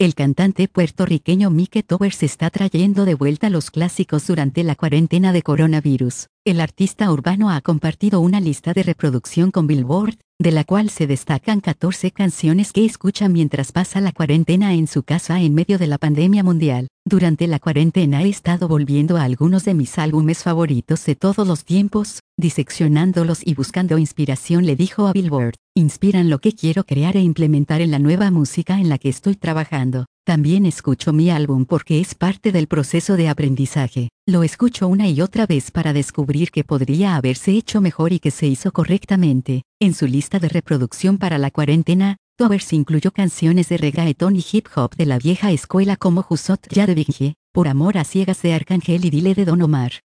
El cantante puertorriqueño Mike Towers está trayendo de vuelta los clásicos durante la cuarentena de coronavirus. El artista urbano ha compartido una lista de reproducción con Billboard, de la cual se destacan 14 canciones que escucha mientras pasa la cuarentena en su casa en medio de la pandemia mundial. Durante la cuarentena he estado volviendo a algunos de mis álbumes favoritos de todos los tiempos, diseccionándolos y buscando inspiración, le dijo a Billboard. Inspiran lo que quiero crear e implementar en la nueva música en la que estoy trabajando. También escucho mi álbum porque es parte del proceso de aprendizaje. Lo escucho una y otra vez para descubrir que podría haberse hecho mejor y que se hizo correctamente. En su lista de reproducción para la cuarentena, Towers incluyó canciones de reggaetón y hip hop de la vieja escuela como Jusot Ya de Biggie, Por amor a ciegas de Arcángel y Dile de Don Omar.